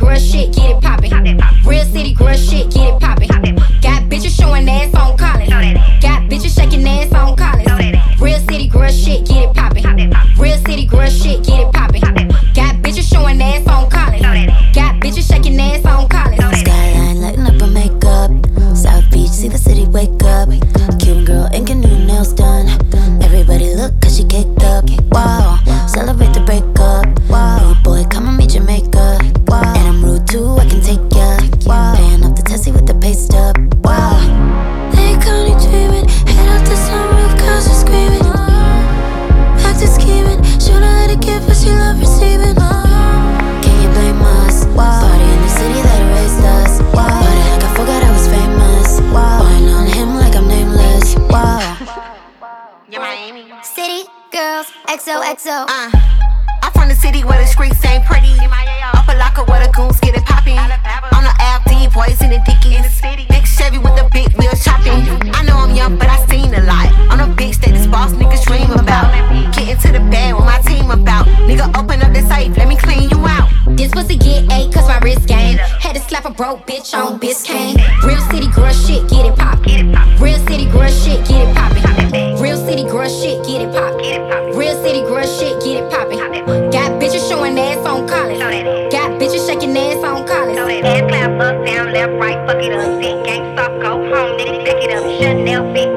girl shit, get it poppin'. Real city girl shit, get it poppin'. Got bitches showing ass on college. Got bitches shaking ass on college. Real city girl shit, get it poppin'. Real city girl shit, get it poppin'. Got bitches showing ass on college. Got bitches shaking ass on college. Skyline lighting up her makeup. South Beach, see the city wake up. Cuban girl ain't get new nails done. Everybody look cause she caked up. Wow, celebrate the breakup. Wow, rude boy, come and meet Jamaica. Wow, and I'm rude too, I can take ya. Wow, paying off the Tessie with the pay stub. Wow, they call me dreaming. Head out the sunroof, cause she's screaming. Back to scheming. Shoulda let it give, but she love receiving. Can you blame us? Wow, party in the city that raised us. Wow, party like I forgot I was famous. Wow, boring on him like I'm nameless. Wow. City girls, XOXO. I'm from the city where the streets ain't pretty. Upper locker where the goons get it poppin'. On the Ave, boys in the dickies. Big Chevy with the big wheel chopping. I know I'm young, but I seen a lot. On a big stage, this boss niggas dream about. Getting to the bed with my team about. Nigga, open up the safe, let me clean you out. This pussy get ate cause my wrist game. Had to slap a broke bitch on Biscayne. Real city girl shit, get it poppin'. Real city girl shit, get it poppin'. Real city girl shit, get it poppin'. Real city girl shit, get it poppin'. Got bitches showing ass on college. Got bitches shaking ass on college. Ass clap up, down, left, right, fuck it up. Big gang stop, go home, nigga, pick it up. Chanel, big